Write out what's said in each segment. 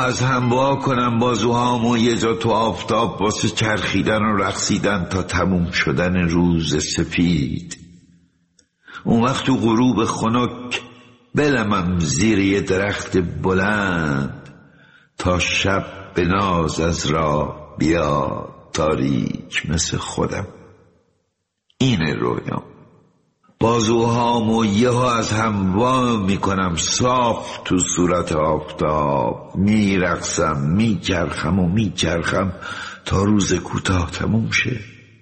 از هم وا کنم بازوهامو یه جا تو آفتاب واسه چرخیدن و رقصیدن تا تموم شدن روز سفید. اون وقت تو غروب خنک بلمم زیر یه درخت بلند تا شب به ناز از راه بیاد تاریک مثل خودم. اینه رویام. بازوهامو یهو از هم وا میکنم صاف تو صورت آفتاب، میرقصم میچرخم تا روز کوتاه تموم شه.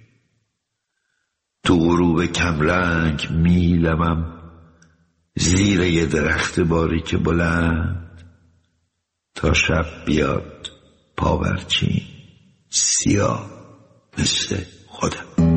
تو غروب کمرنگ میلمم زیر یه درخت باریک بلند تا شب بیاد پاورچین سیاه مثل خودم.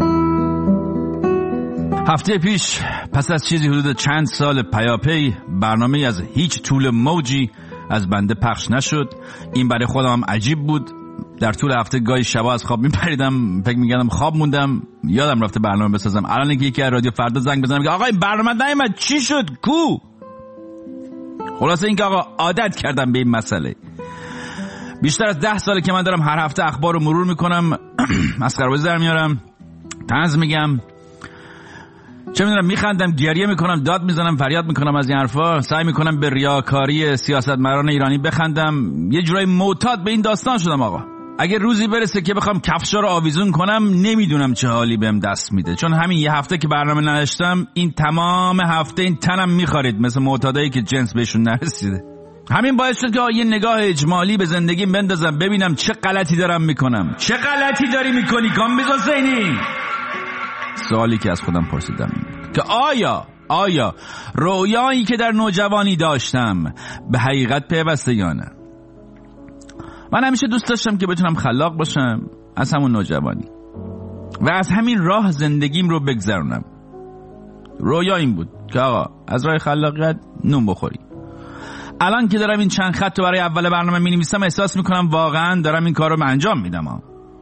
هفته پیش پس از چیزی حدود چند سال پیاپی برنامه از هیچ طول موجی از بنده پخش نشد. این برای خودم عجیب بود. در طول هفته گاهی شبا از خواب میپریدم، فکر میکردم خواب موندم، یادم رفته برنامه بسازم. الان یکی از رادیو فردا زنگ بزنم که آقا این برنامه نیومد، چی شد، کو؟ خلاصه این که آقا عادت کردم به این مسئله. بیشتر از 10 ساله که من دارم هر هفته اخبار رو مرور میکنم، مسخره‌بازی در میارم، طنز میگم، چه میدونم، میخندم، گریه میکنم، داد میزنم، فریاد میکنم از این حرفا، سعی میکنم به ریاکاری سیاستمداران ایرانی بخندم. یه جورایی معتاد به این داستان شدم آقا. اگه روزی برسه که بخوام کفشا رو آویزون کنم نمیدونم چه حالی بهم دست میده، چون همین یه هفته که برنامه نداشتم این تمام هفته این تنم میخارید مثل معتادایی که جنس بهشون نرسیده. همین باعث شد که یه نگاه اجمالی به زندگیم بندازم ببینم چه غلطی دارم میکنم. چه غلطی داری میکنی کامبیز حسینی؟ سوالی که از خودم پرسیدم که آیا رویایی که در نوجوانی داشتم به حقیقت پیوسته یا نه؟ من همیشه دوست داشتم که بتونم خلاق باشم از همون نوجوانی و از همین راه زندگیم رو بگذرونم. رویا این بود که آقا از راه خلاقیت نون بخوری. الان که دارم این چند خط رو برای اول برنامه می‌نویسم احساس میکنم واقعا دارم این کار رو انجام میدم.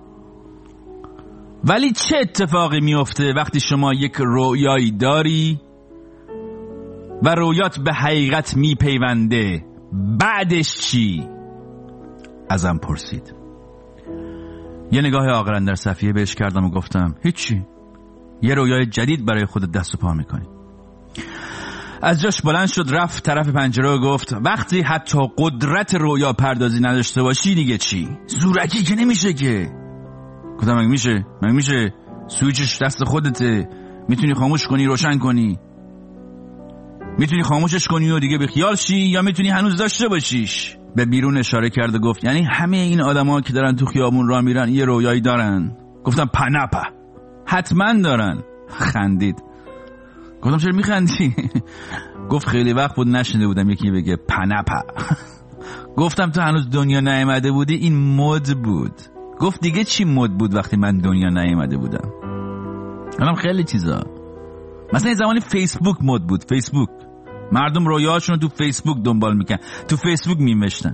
ولی چه اتفاقی میفته وقتی شما یک رویایی داری و رویات به حقیقت میپیونده؟ بعدش چی؟ ازم پرسید. یه نگاه عاقلانه در صفحه بهش کردم و گفتم هیچی، یه رویای جدید برای خودت دست و پا میکنی. از جاش بلند شد، رفت طرف پنجره و گفت وقتی حتی قدرت رویا پردازی نداشته باشی دیگه چی؟ زورکی که نمیشه که. گفتم مگه میشه؟ سویچش دست خودته، میتونی خاموش کنی، روشن کنی، میتونی خاموشش کنی و دیگه بیخیال شی، یا میتونی هنوز داشته باشیش. به بیرون اشاره کرد و گفت یعنی همه این آدما که دارن تو خیابون راه میرن یه رویایی دارن؟ گفتم پنپا حتما دارن. خندید. گفتم چرا میخندی؟ گفت خیلی وقت بود نشنیده بودم یکی بگه پنپا. گفتم تو هنوز دنیا نیامده بودی، این مد بود. گفت دیگه چی مد بود وقتی من دنیا نیامده بودم؟ الان خیلی چیزا، مثلا این زمانی فیسبوک مد بود. فیسبوک مردم رویاهاشون رو تو فیسبوک دنبال میکنن، تو فیسبوک میمشتن.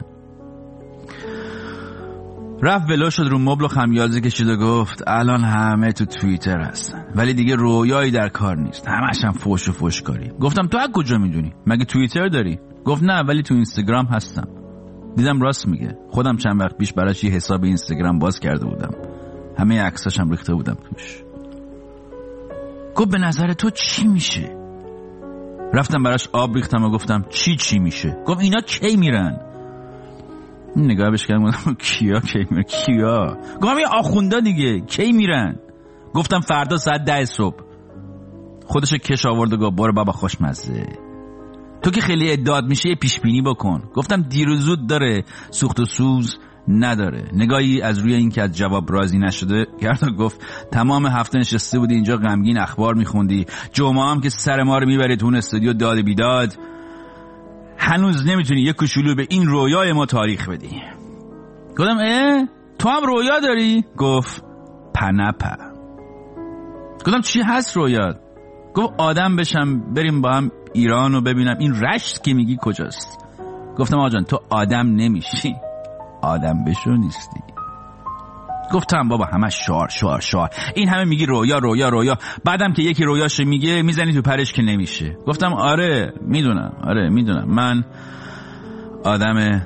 رفت ولو شد رو مبل و خمیازه کشید و گفت الان همه تو توییتر هستن ولی دیگه رویایی در کار نیست، همش هم فوش و فوش کاری. گفتم تو از کجا میدونی؟ مگه توییتر داری؟ گفت نه ولی تو اینستاگرام هستم. دیدم راست میگه. خودم چند وقت پیش براش یه حساب اینستاگرام باز کرده بودم، همه عکساشم ریخته بودم توش. گفت به نظر تو چی میشه؟ رفتم براش آب ریختم و گفتم چی میشه؟ گفت اینا کی میرن؟ نگاه بهش کردم گفتم کیا کی میرن؟ کیا؟ گفتم یه آخوندا دیگه کی میرن؟ گفتم فردا ساعت 10 صبح. خودش کش آورد و گفت برو بابا خوشمزه، تو که خیلی ادعاد میشه یه پیش بینی بکن. گفتم دیر و زود داره، سوخت و سوز نداره. نگاهی از روی این که از جواب راضی نشده کرد و گفت تمام هفته نشسته بودی اینجا غمگین اخبار میخوندی، جمعه هم که سر ما رو میبری تو اون استودیو داد بیداد، هنوز نمیتونی یه کوچولو به این رویای ما تاریخ بدی. گفتم تو هم رویا داری؟ گفت پنپا. گفتم چی هست رویات؟ گفت آدم بشم بریم با هم ایران رو ببینم. این رشت که میگی کجاست؟ گفتم آجان تو آدم نمیشی، آدم بشو نیستی. گفتم بابا همه شعار این همه میگی رویا، بعدم که یکی رویاش میگه میزنی تو پرش که نمیشه. گفتم آره میدونم من آدم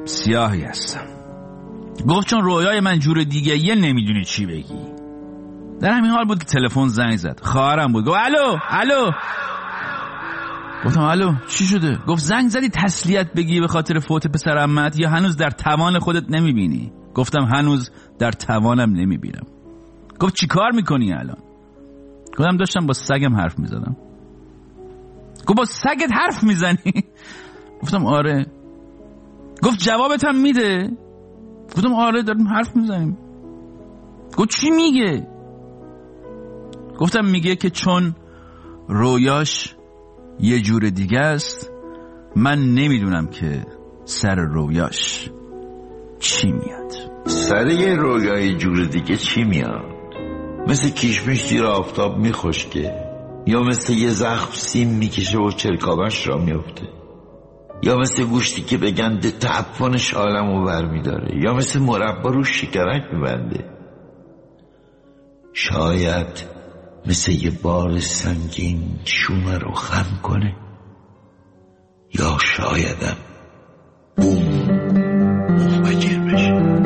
سیاهی هستم. گفت چون رویای من جور دیگه یه نمیدونی چی بگی. در همین حال بود که تلفن زنگ زد. خواهرم بود. گفت الو. گفتم الو چی شده؟ گفت زنگ زدی تسلیت بگی به خاطر فوت پسر عمت یا هنوز در توان خودت نمیبینی؟ گفتم هنوز در توانم نمیبینم. گفت چی کار میکنی الان؟ گفتم داشتم با سگم حرف میزدم. گفت با سگت حرف میزنی؟ گفتم آره. گفت جوابت هم میده؟ گفتم آره داریم حرف میزنیم. گفت چی میگه؟ گفتم میگه که چون رویاش یه جور دیگه است من نمیدونم که سر رویاش چی میاد. سر یه رویای جور دیگه چی میاد؟ مثل کشمش زیر آفتاب میخشکه، یا مثل یه زخم سیم میکشه و چرکابش را میفته، یا مثل گوشتی که به گند تعفنش عالمو برمیداره، یا مثل مربا رو شکرک میبنده. شاید مثل یه بار سنگین شومه رو خم کنه، یا شایدم بوم منفجر بشه.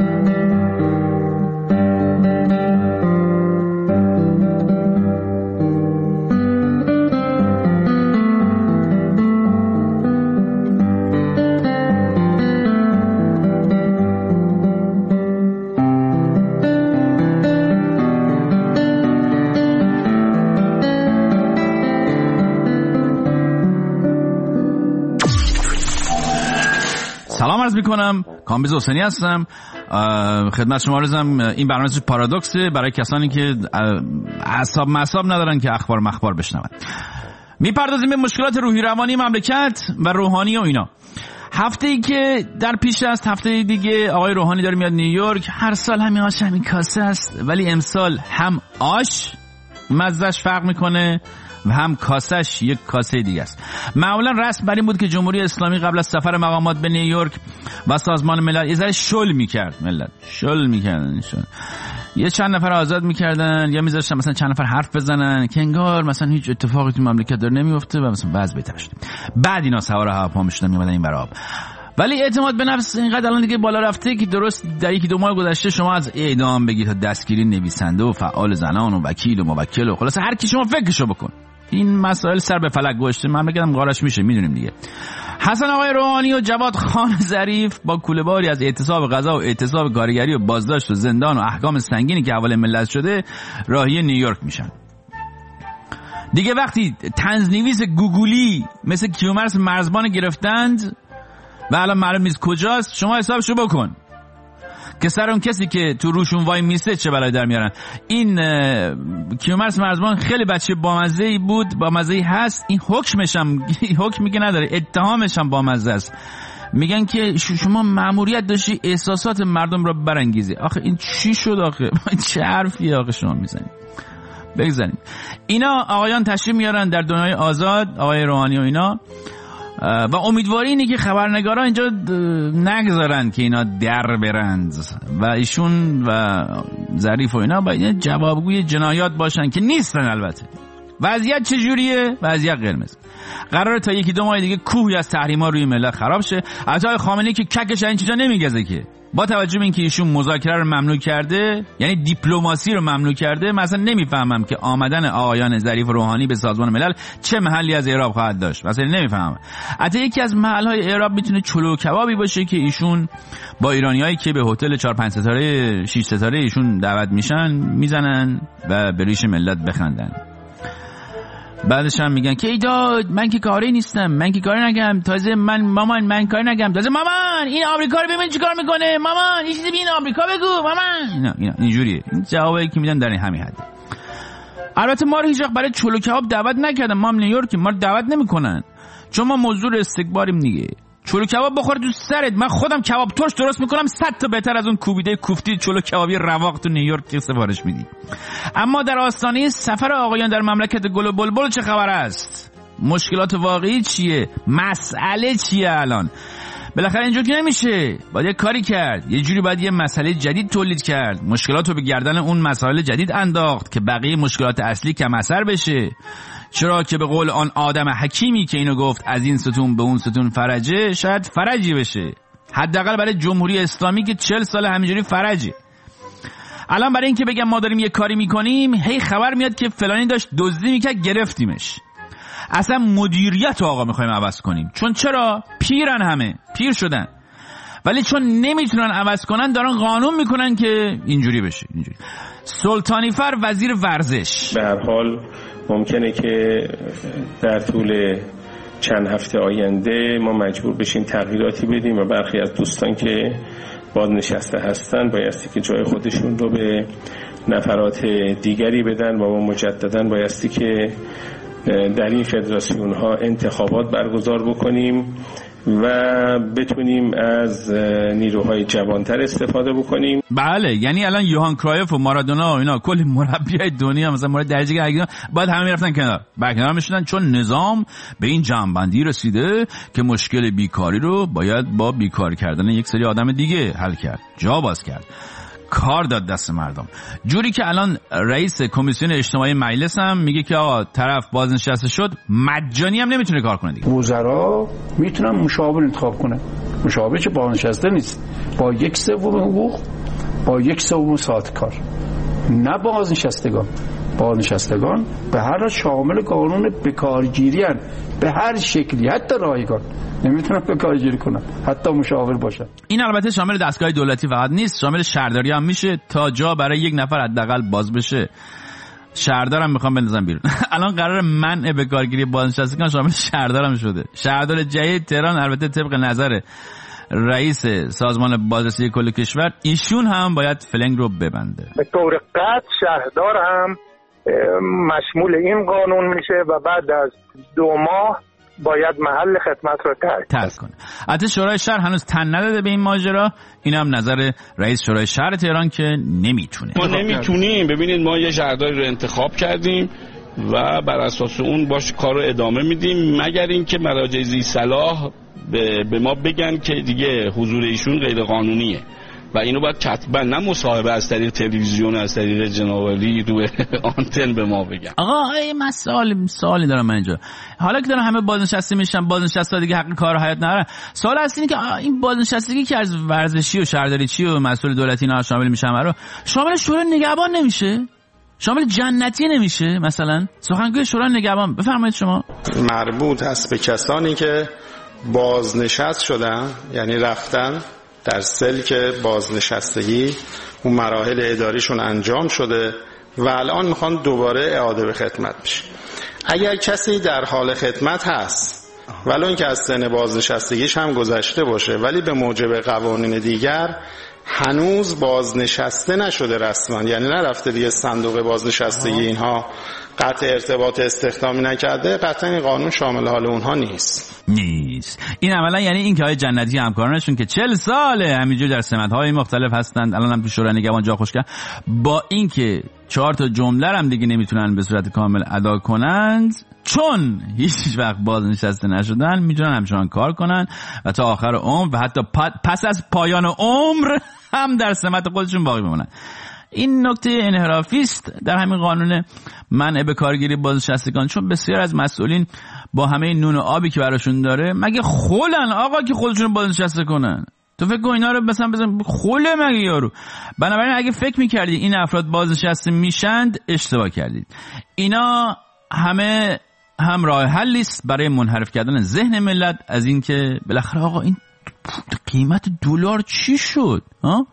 سلام عرض میکنم، کامبیز حسینی هستم. خدمت شما عرضم این برنامه پارادوکسه برای کسانی که اعصاب ندارن که اخبار مخبار بشنون. میپردازیم به مشکلات روحی روانی مملکت و روحانی و اینا. هفته ای که در پیش است، هفته دیگه آقای روحانی داره میاد نیویورک. هر سال همین آش همین کاسه است، ولی امسال هم آش مزهش فرق میکنه و هم کاسش یک کاسه دیگه است. معمولا رسم بر این بود که جمهوری اسلامی قبل از سفر مقامات به نیویورک و سازمان ملل یه ذره شل میکرد. ملت شل میکردن، یه چند نفر آزاد میکردن یا میذاشتن مثلا چند نفر حرف بزنن که انگار مثلا هیچ اتفاقی تو مملکت داره نمیفته و مثلا وضع بهتر شد. بعد اینا سوار هواپیما میشدن میومدن این براب. ولی اعتماد به نفس اینقدر الان دیگه بالا رفته که درست در یکی دو ماه گذشته شما از اعدام بگید تا دستگیری نویسنده و فعال زنان و وکیل و موکل و خلاص هر کی شما فکرشو بکن. این مسائل سر به فلک گذاشته، مملکتم قارش میشه، میدونیم دیگه. حسن آقای روحانی و جواد خان ظریف با کوله‌باری از اعتصاب غذا و اعتصاب کارگری و بازداشت و زندان و احکام سنگینی که حواله ملت شده راهی نیویورک میشن. دیگه وقتی طنزنویس گوگلی مثل کیومرث مرزبان گرفتند و الان معلوم نیست کجاست، شما حسابشو بکن که سر اون کسی که تو روشون وای میسته چه بلایی در میارن. این کیومرث مرزبان خیلی بچه بامزه‌ای بود، بامزه‌ای هست. این حکمش هم حکمی که نداره، اتهامش هم بامزه است. میگن که شما مأموریت داشتی احساسات مردم رو برانگیزی. آخه این چی شد آخه؟ چه حرفی آخه شما میزنید؟ بگذاریم. اینا آقایان تشریف میارن در دنیای آزاد، آقای روحانی و اینا، و امیدواری اینه که خبرنگارا اینجا نگذارن که اینا در برند و ایشون و ظریف و اینا باید جوابگوی جنایات باشن که نیستن. البته وضعیت چجوریه؟ وضعیت قرمز. قراره تا یکی دو ماه دیگه کوهی از تحریما روی ملت خراب شه. عطای خامنه‌ای که ککش این چیزا نمیگزه که با توجه به اینکه ایشون مذاکره رو ممنوع کرده، یعنی دیپلماسی رو ممنوع کرده، مثلا نمیفهمم که آمدن آقایان ظریف و روحانی به سازمان ملل چه محلی از اعراب خواهد داشت. مثلا نمیفهمم. حتی یکی از محل‌های اعراب میتونه چلو کبابی باشه که ایشون با ایرانیایی که به هتل 4-5 ستاره 6 ستاره ایشون دعوت میشن میزنن و به ریش ملت بخندن. بعدش هم میگن که ای داد من که کاری نیستم، من که کاری نگم، تازه من کاری نگم، تازه مامان این آمریکا رو ببین چیکار میکنه، مامان این چیزی ببین آمریکا بگو مامان. اینا اینجوریه. این جوابایی که میدن در همین حد. البته ما رو هیچ وقت برای چلو کباب دعوت نکردن. ما هم نیویورک، ما رو دعوت نمیکنن چون ما موضوع استکباریم دیگه. چلو کباب بخوره تو سرت. من خودم کباب ترش درست میکنم 100 تا بهتر از اون کوبیده کوفتی چلو کبابی رواق تو نیویورک که سفارش میدی. اما در آستانه سفر آقایان در مملکت گل و بلبل چه خبر است؟ مشکلات واقعی چیه؟ مسئله چیه الان؟ بالاخره اینجور که نمیشه، باید یه کاری کرد. یه جوری باید یه مسئله جدید تولید کرد، مشکلات رو به گردن اون مسائل جدید انداخت که بقیه مشکلات اصلی کم اثر بشه. چرا که به قول آن آدم حکیمی که اینو گفت از این ستون به اون ستون فرجه، شاید فرجی بشه. حداقل برای جمهوری اسلامی که 40 سال همینجوری فرجه. الان برای اینکه بگم ما داریم یه کاری میکنیم، هی خبر میاد که فلانی داشت دزدی میکرد گرفتیمش. اصلا مدیریت آقا میخوایم عوض کنیم. چون چرا؟ پیرن، همه پیر شدن، ولی چون نمیتونن عوض کنن دارن قانون میکنن که اینجوری بشه. اینجوری. سلطانی فر وزیر ورزش: به هر حال ممکنه که در طول چند هفته آینده ما مجبور بشیم تغییراتی بدیم و برخی از دوستان که بازنشسته هستن بایستی که جای خودشون رو به نفرات دیگری بدن و ما مجددا بایستی که در این فدراسیون ها انتخابات برگزار بکنیم و بتونیم از نیروهای جوانتر استفاده بکنیم. بله، یعنی الان یوهان کرایف و مارادونا و اینا کلی مربیای دنیا مثلا مورد درجه اگه باید همه میرفتن کنار، برکنار میشدن، چون نظام به این جمع‌بندی رسیده که مشکل بیکاری رو باید با بیکار کردن یک سری آدم دیگه حل کرد، جا باز کرد، کار داد دست مردم. جوری که الان رئیس کمیسیون اجتماعی مجلس هم میگه که آقا طرف بازنشسته شد مجانی هم نمیتونه کار کنه دیگه. وزرا میتونن مشاور انتخاب کنن، مشاور که بازنشسته نیست، با 1/3 حقوق، با 1/3 ساعت کار، نه بازنشستگان. بازنشستگان به هر شامل قانون بکارگیری هن، به هر شکلی، حتی رایگان نمیتونن بکارگیری کنن، حتی مشاور باشن. این البته شامل دستگاه دولتی فقط نیست، شامل شهرداری هم میشه تا جا برای یک نفر حداقل باز بشه. شهردارم میخوام بندازم بیرون. الان قرار منع بکارگیری بازنشستگان شامل شهردارم شده. شهردار جدید تهران البته طبق نظر رئیس سازمان بازرسی کل کشور ایشون هم باید فلنگ رو ببنده. به طور قطع شهردار هم مشمول این قانون میشه و بعد از 2 ماه باید محل خدمت رو ترک کنه. البته شورای شهر هنوز تن نداده به این ماجرا. این هم نظر رئیس شورای شهر تهران که نمیتونه. ما نمیتونیم. ببینید ما یه شهرداری رو انتخاب کردیم و بر اساس اون باش کار رو ادامه میدیم، مگر اینکه مراجع ذی صلاح به ما بگن که دیگه حضور ایشون غیر قانونیه و اینو باید کتبا، نه مصاحبه از طریق تلویزیون، از طریق جنابعالی رو آنتن به ما بگن. آقا من سوالی دارم من اینجا. حالا که دارن همه بازنشسته میشن، بازنشسته دیگه حق کار و حیات ندارن، سوال هست اینه که این بازنشستگی که از ورزشی و شهرداری چی و مسئول دولتی اینا شامل میشن رو شامل شورای نگهبان نمیشه؟ شامل جنتی نمیشه؟ مثلا سخنگوی شورای نگهبان بفرمایید شما. مربوط هست به کسانی که بازنشست شدن، یعنی رفتن در سلک بازنشستگی، اون مراحل اداریشون انجام شده و الان میخوان دوباره اعاده به خدمت بشه. اگر کسی در حال خدمت هست ولو اینکه از سن بازنشستگیش هم گذشته باشه ولی به موجب قوانین دیگر هنوز بازنشسته نشده رسما، یعنی نرفته دیگه صندوق بازنشستگی اینها قطع ارتباط استخدامی نکرده، قطعا این قانون شامل حال اونها نیست. این عملا یعنی این که های جنتی همکارانشون که 40 ساله همینجور در سمت‌های مختلف هستند، الان هم تو شورای نگهبان جا خوش کرد، با اینکه 4 تا جمله هم دیگه نمیتونن به صورت کامل ادا کنند چون هیچ وقت بازنشسته نشدن، میتونن همچنان کار کنن و تا آخر عمر و حتی پس از پایان عمر هم در سمت خودشون باقی بمونن. این نکته انحرافی است در همین قانون منع به کارگیری بازنشستگان، چون بسیار از مسئولین با همه نون و آبی که براشون داره مگه خولن آقا که خودشون بازنشسته کنن؟ تو فکر کن اینا رو مثلا بزن خوله مگه یارو؟ بنابراین اگه فکر میکردید این افراد بازنشسته میشند اشتباه کردید. اینا همه هم راه حلی است برای منحرف کردن ذهن ملت از این که بالاخره آقا این قیمت دلار چی شد؟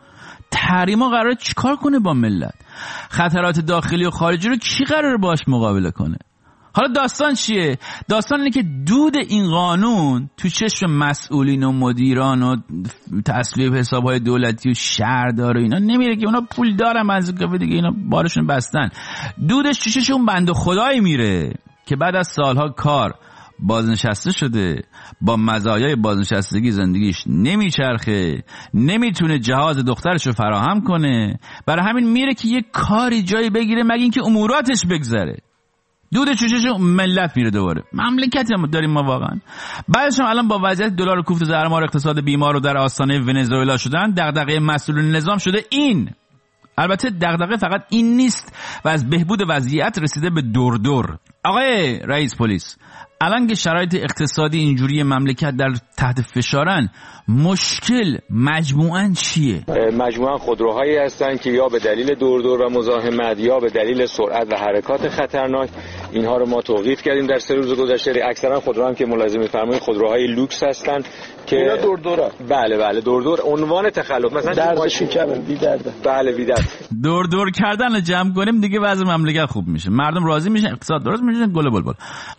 تحریما قراره چیکار کنه با ملت؟ خطرات داخلی و خارجی رو کی قراره باش مقابله کنه؟ حالا داستان چیه؟ داستان اینه که دود این قانون تو چشم مسئولین و مدیران و تصویب حسابهای دولتی و شهردار و اینا نمیره که اونا پول دارن، از کافه دیگه اینا بارشون بستن. دودش تو چشم اون بنده خدایی میره که بعد از سالها کار بازنشسته شده، با مزایای بازنشستگی زندگیش نمیچرخه، نمیتونه جهاز دخترشو فراهم کنه، برای همین میره که یه کاری جایی بگیره مگه اینکه اموراتش بگذره. دود چشش ملت میره دوباره. مملکتی هم داریم ما واقعا. بعدش هم الان با وضعیت دلار کوفت زهرمار اقتصاد بیمار رو در آستانه ونزوئلا شدن، دغدغه مسئولین نظام شده این البته دغدغه فقط این نیست و از بهبود وضعیت رسیده به دور. آقای رئیس پلیس، الان که شرایط اقتصادی اینجوری مملکت در تحت فشارن، مشکل مجموعاً چیه؟ مجموعاً خودروهایی هستن که یا به دلیل دور و مزاحمت یا به دلیل سرعت و حرکات خطرناک اینها رو ما توقیف کردیم در 3 روز گذشته. اکثرا خودروها هم که ملاحظه می‌فرمایید خودروهای لوکس هستن که اینا دور. بله دور عنوان تخلف، مثلا درزش کمه بی درد. بله بی درد. دور کردن رو جمع کنیم دیگه وضع مملکت خوب میشه، مردم راضی میشن، اقتصاد درست میشه، گل بلبل.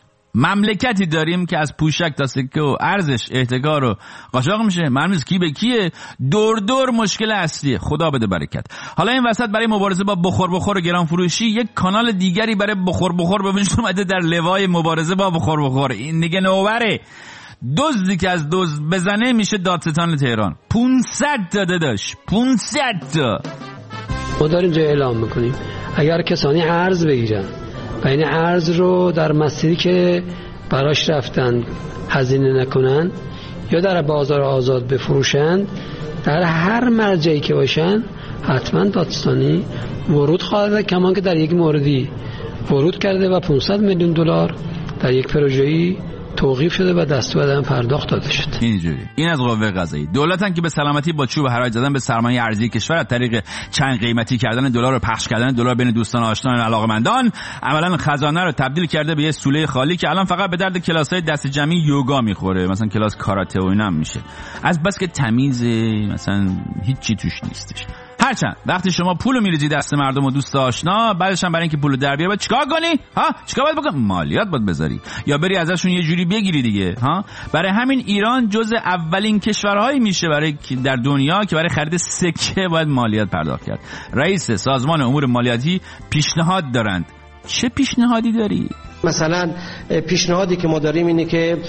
مملکتی داریم که از پوشک تا سکه و ارزش احتکار و قاچاق میشه، مرمیز کی به کیه. دور مشکل اصلیه، خدا بده برکت. حالا این وسط برای مبارزه با بخور و گران فروشی یک کانال دیگری برای بخور به وجود اومده در لوای مبارزه با بخور. این دیگه نوبره. دزدی که از دزد بزنه میشه دادستان تهران. 500 تا داداش، 500 تا. ما داریم جای اعلام میکنیم اگر کسانی ارز بگیرن و این ارز رو در مسیری که براش رفتن هزینه نکنن یا در بازار آزاد بفروشند، در هر مرجعی که باشن حتما دادستانی ورود خواهد، کمان که در یک موردی ورود کرده و 500 میلیون دلار در یک پروژه‌ای توقیف شده و دستور هم پرداخت داده شد. اینجوری. این از قوه قضاییه. دولتن که به سلامتی با چوب حراج زدن به سرمایه ارزی کشور از طریق چند قیمتی کردن دلار و پخش کردن دلار بین دوستان آشنایان علاقمندان، عملاً خزانه رو تبدیل کرده به یه سوله خالی که الان فقط به درد کلاس‌های دست جمعی یوگا میخوره، مثلا کلاس کاراته و اینا هم میشه. از بس که تمیزه، مثلا هیچی توش نیستش. هرچند وقتی شما پولو میریزی دست مردم و دوست آشنا، بعدش هم برای اینکه پولو در بیاری باید چیکار کنی؟ چیکار باید بکنی؟ مالیات باید بذاری یا بری ازشون یه جوری بگیری دیگه. برای همین ایران جز اولین کشورهایی میشه برای در دنیا که برای خرید سکه باید مالیات پرداخت کرد. رئیس سازمان امور مالیاتی پیشنهاد دارند. چه پیشنهادی داری؟ مثلا پیشنهادی که ما داریم اینه که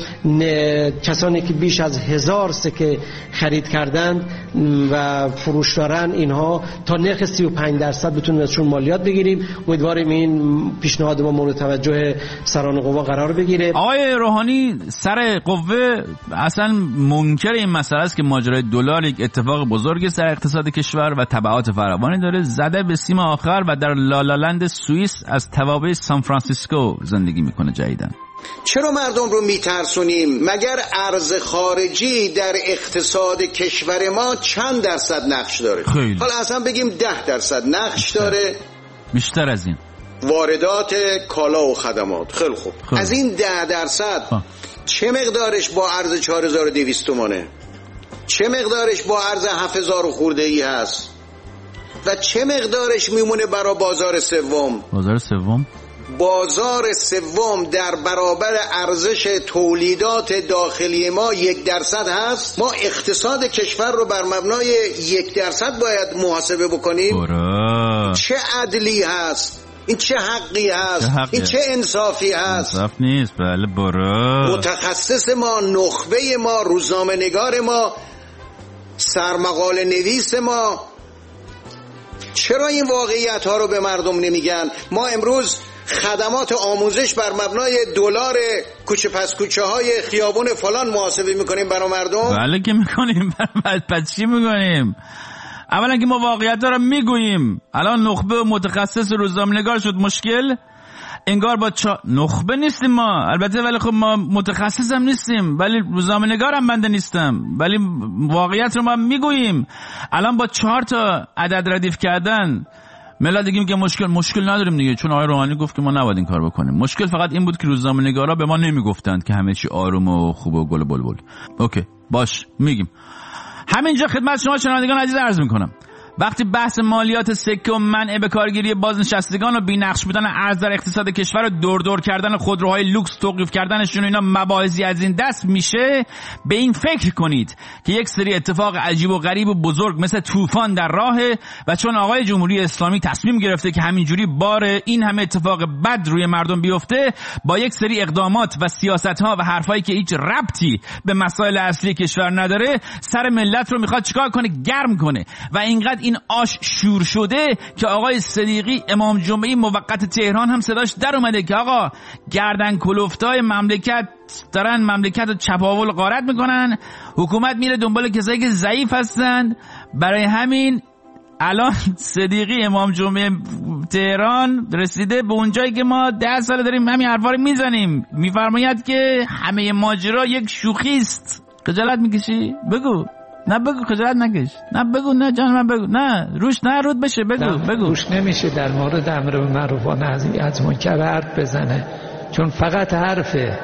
کسانی که بیش از 1000 سکه خرید کردند و فروش دارن، اینها تا نرخ 35% بتونیم ازشون مالیات بگیریم. امیدواریم این پیشنهاد ما مورد توجه سران قوا قرار بگیره. آقای روحانی سر قوه اصلا منکر این مسئله است که ماجرای دلار یک اتفاق بزرگی سر اقتصاد کشور و تبعات فراوانی داره. زده به سیم آخر و در لالالند سوئیس از توابع سان فرانسیسکو زندگی میکنه جدیدن. چرا مردم رو میترسونیم؟ مگر ارز خارجی در اقتصاد کشور ما چند درصد نقش داره؟ خیلی. حالا اصلا بگیم 10% نقش داره. بیشتر از این. واردات کالا و خدمات. خیلی خوب. از این 10% چه مقدارش با ارز 4200 تومانه؟ چه مقدارش با ارز 7000 خورده ای هست؟ و چه مقدارش میمونه برای بازار سوم؟ بازار سوم در برابر ارزش تولیدات داخلی ما 1% هست. ما اقتصاد کشور رو بر مبنای 1% باید محاسبه بکنیم. چه عدلی هست؟ این چه حقی هست؟ این چه انصافی هست؟ انصاف نیست. بله متخصص ما، نخبه ما، روزنامه نگار ما، سرمقاله نویس ما چرا این واقعیت ها رو به مردم نمیگن؟ ما امروز خدمات آموزش بر مبنای دلار کوچه پس کوچه های خیابون فلان محاسبه میکنیم برای مردم. بله که میکنیم. پس چی میکنیم؟ اولا که ما واقعیت ها رو میگوییم. الان نخبه و متخصص روزنامه‌نگار شد مشکل. انگار با نخبه نیستیم ما البته، ولی خب ما متخصص هم نیستیم، ولی روزنامه‌نگار هم بنده نیستم، ولی واقعیت رو ما میگوییم. الان با 4 تا عدد ردیف کردن ملت دیگه میگه مشکل نداریم دیگه، چون آقای روحانی گفت که ما نباید این کار بکنیم. مشکل فقط این بود که روزنامه‌نگارا به ما نمیگفتند که همه چی آروم و خوب و گل بلبل. اوکی باش میگیم. همینجا خدمت شما شنوندگان عزیز عرض میکنم وقتی بحث مالیات سکه و منع به کارگیری بازنشستگان و بی‌نقش بودن ارز در اقتصاد کشور و دور کردن خودروهای لوکس توقیف کردنشون اینا مباحثی از این دست میشه، به این فکر کنید که یک سری اتفاق عجیب و غریب و بزرگ مثل طوفان در راهه و چون آقای جمهوری اسلامی تصمیم گرفته که همینجوری بار این همه اتفاق بد روی مردم بیفته، با یک سری اقدامات و سیاست‌ها و حرفایی که هیچ ربطی به مسائل اصلی کشور نداره سر ملت رو میخواد چیکار کنه؟ گرم کنه. و اینقدر این آش شور شده که آقای صدیقی امام جمعه موقت تهران هم صداش در اومده که آقا گردن کلفتای مملکت دارن مملکت رو چپاول غارت میکنن، حکومت میره دنبال کسایی که ضعیف هستن. برای همین الان صدیقی امام جمعه تهران رسیده به اونجایی که ما 10 سال داریم همین حرفا رو میزنیم. میفرماید که همه ماجرا یک شوخی است. خجالت میکشی؟ بگو. نه بگو، خجالت نکش. نه بگو، نه جان من بگو. نه روش نه رود بشه. بگو. روش نمیشه در مورد امر به معروف و نهی از منکر حرف بزنه، چون فقط حرفه.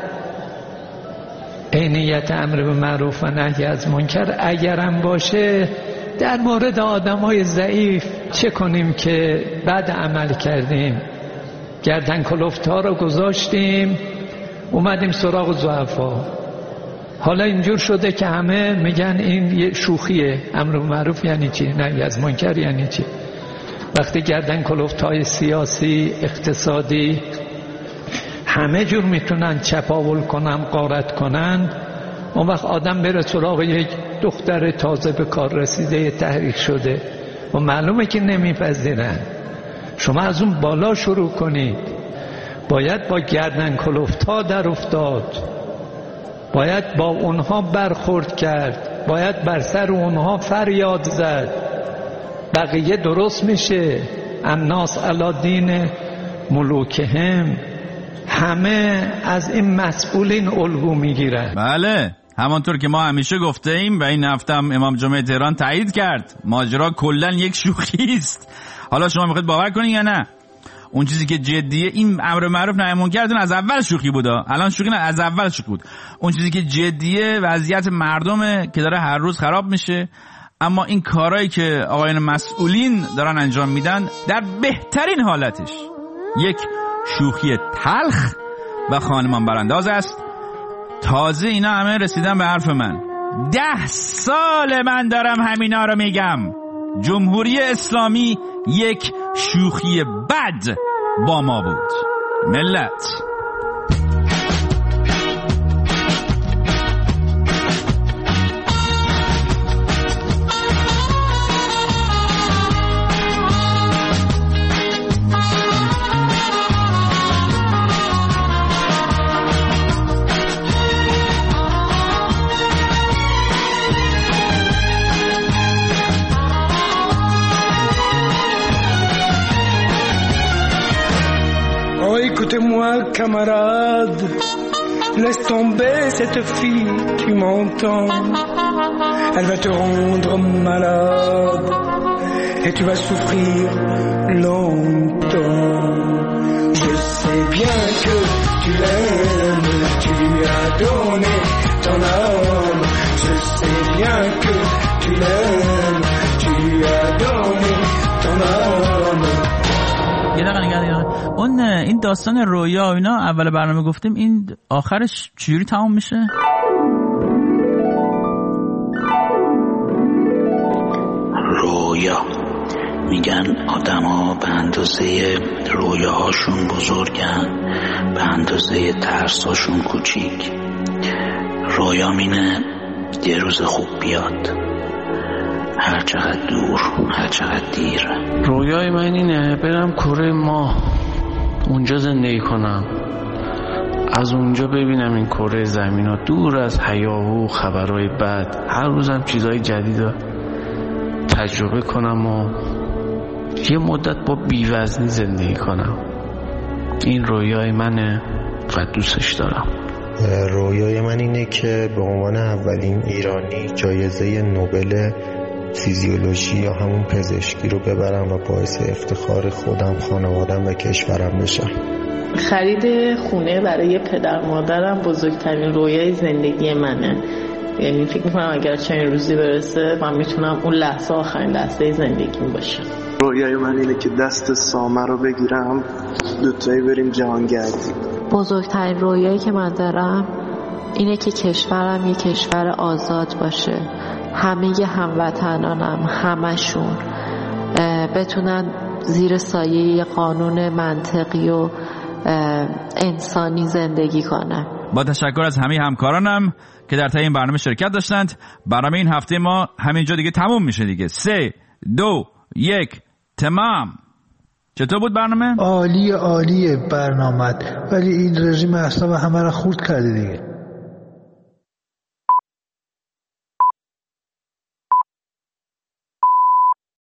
عینیت امر به معروف و نهی از منکر اگرم باشه، در مورد آدمای ضعیف چه کنیم که بعد عمل کردیم؟ گردن کلفتا رو گذاشتیم، اومدیم سراغ ضعفا. حالا اینجور شده که همه میگن این یه شوخیه. امر به معروف یعنی چی؟ نهی از منکر یعنی چی؟ وقتی گردن کلفتای سیاسی، اقتصادی همه جور میتونن چپاول کنن، غارت کنن، اون وقت آدم بره سراغ یک دختر تازه به کار رسیده تحریک شده و معلومه که نمیپذیرن. شما از اون بالا شروع کنید. باید با گردن کلفت‌ها در افتاد، باید با اونها برخورد کرد، باید بر سر اونها فریاد زد. بقیه درست میشه. الناس علی دین ملوکهم. همه از این مسئولین الگو میگیرن. بله، همانطور که ما همیشه گفته ایم و این هفته هم امام جمعه تهران تایید کرد، ماجرا کلا یک شوخی است. حالا شما میخواید باور کنین یا نه؟ اون چیزی که جدیه، این امر معروف نهی منکر از اول شوخی بود. الان شوخی نه، از اول شوخی بود. اون چیزی که جدیه وضعیت مردمه که داره هر روز خراب میشه. اما این کارهایی که آقایان مسئولین دارن انجام میدن در بهترین حالتش یک شوخی تلخ و خانمان برانداز است. تازه اینا همه رسیدن به حرف من. 10 سال من دارم همینا رو میگم. جمهوری اسلامی یک شوخی بد با ما بود. ملت Écoute-moi, camarade, laisse tomber cette fille, tu m'entends? Elle va te rendre malade et tu vas souffrir longtemps. Je sais bien que tu l'aimes, tu lui as donné ton âme. Je sais bien que tu l'aimes, tu lui as donné ton âme. یه دقیقه اون این داستان رویا و اینا اول برنامه گفتیم، این آخرش چجوری تمام میشه؟ رویا میگن آدما به اندازه رویاهاشون بزرگن، به اندازه ترساشون کوچیک. رویا مینه یه روز خوب بیاد، هر چقدر دور، هر چقدر دیر. رویای من اینه برم کره ماه، اونجا زندگی کنم، از اونجا ببینم این کره زمین ها دور از هیاهو خبرهای بد، هر روزم چیزهای جدید تجربه کنم و یه مدت با بیوزنی زندگی کنم. این رویای منه و دوستش دارم. رویای من اینه که به عنوان اولین ایرانی جایزه نوبل فیزیولوژی یا همون پزشکی رو ببرم و باعث افتخار خودم، خانوادم و کشورم بشم. خرید خونه برای پدر مادرم بزرگترین رویای زندگی منه. یعنی فکر میکنم اگر چنین روزی برسه من میتونم اون لحظه آخرین لحظه زندگیم باشه. رویای من اینه که دست سامه رو بگیرم دوتایی بریم جهانگردی. بزرگترین رویایی که من دارم اینه که کشورم یه کشور آزاد باشه. همه هموطنانم همشون بتونن زیر سایه قانون منطقی و انسانی زندگی کنن. با تشکر از همه همکارانم که در طی این برنامه شرکت داشتند. برنامه این هفته ما همینجا دیگه تموم میشه دیگه. 3 2 1 تمام. چطور بود برنامه؟ عالیه برنامه، ولی این رژیم اعصاب همه را خورد کرده دیگه.